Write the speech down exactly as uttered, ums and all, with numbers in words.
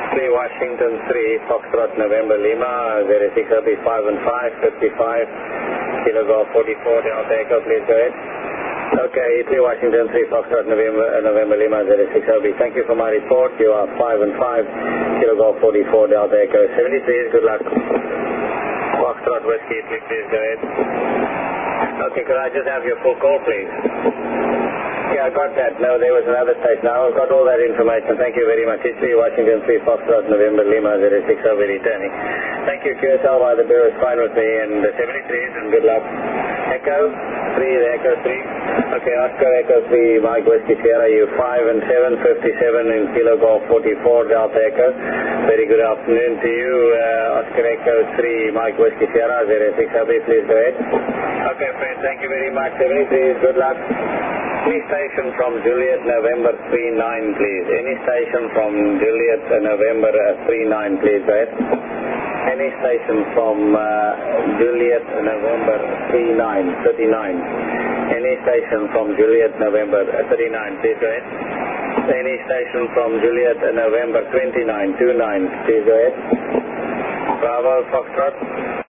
three Washington three, Foxtrot November Lima, zero six O B five and five, fifty-five, Kilo Golf forty-four, Delta Echo, please go ahead. Okay, three Washington three, Foxtrot November, uh, November Lima, zero six O B. Thank you for my report. You are five and five, Kilo Golf forty-four, Delta Echo, seventy-three, good luck. Foxtrot Whiskey, please, please go ahead. Okay, could I just have your full call, please? Yeah, I got that. No, there was another station. Now I've got all that information. Thank you very much. It's three Washington three, Foxtrot November Lima, zero six O B returning. Thank you, Q S L Y. The Bureau is fine with me, and the seventy-threes, and good luck. Echo three, the Echo three. Okay, Oscar Echo three, Mike Whiskey Sierra, you five and seven, fifty-seven in Kilo Golf forty-four, Delta Echo. Very good afternoon to you, uh, Oscar Echo three, Mike Whiskey Sierra, zero six O B, please go ahead. Okay, friend, thank you very much. seventy-threes, good luck. Any station from Juliet November three nine, please. Any station from Juliet uh, November uh, three nine, please, go ahead. Any station from uh, Juliet November three nine, thirty-nine. Any station from Juliet November uh, thirty-nine, please go ahead. Any station from Juliet uh, November twenty-nine, two nine, please go ahead. Bravo, Foxtrot.